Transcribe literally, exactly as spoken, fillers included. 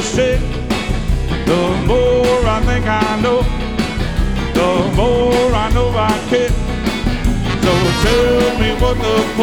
say, the more I think I know, the more I know I can. So tell me what the